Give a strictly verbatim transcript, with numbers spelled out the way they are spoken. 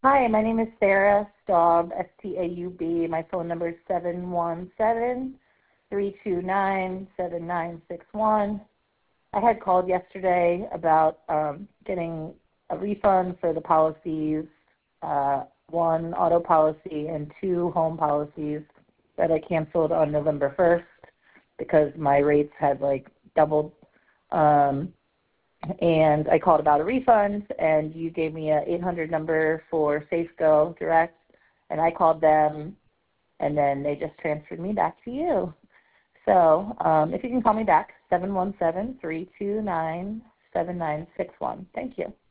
Hi, my name is Sarah Staub, S T A U B. My phone number is seven one seven, three two nine, seven nine six one. I had called yesterday about um, getting a refund for the policies, uh, one auto policy and two home policies that I canceled on November first because my rates had like doubled. Um, and I called about a refund, and you gave me an eight hundred number for SafeGo Direct, and I called them, and then they just transferred me back to you. So um, if you can call me back, seven one seven, three two nine, seven nine six one. Thank you.